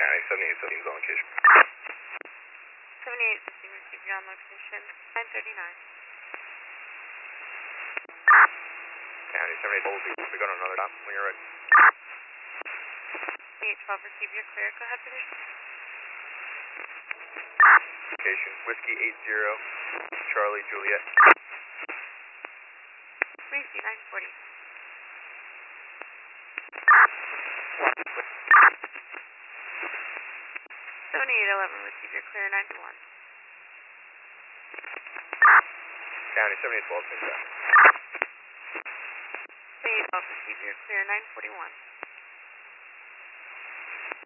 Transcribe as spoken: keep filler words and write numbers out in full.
County, seventy-eight seventeen on location. seventy-eight fifteen, receive you on location, nine thirty-nine. County, seventy-eight twelve, we go to another stop when you're ready. seventy-eight twelve, receive your clear, go ahead please. Location, Whiskey eight zero, Charlie Juliet. Receive nine forty. seventy-eight eleven, receive your clear, nine one. County, seventy-eight twelve, same time. seventy-eight twelve, receive your clear, nine forty-one.